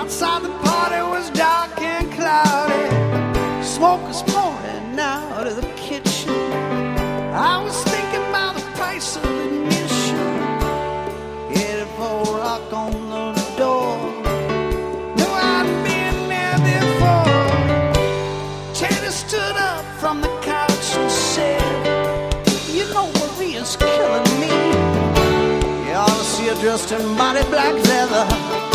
Outside the party was dark and cloudy. Smoke was pouring out of the kitchen. I was thinking about the price of admission. Headed for a rock on the door. Knew I'd been there before. Teddy stood up from the couch and said, "You know Maria's killing me. You ought to see her dressed in mighty black leather.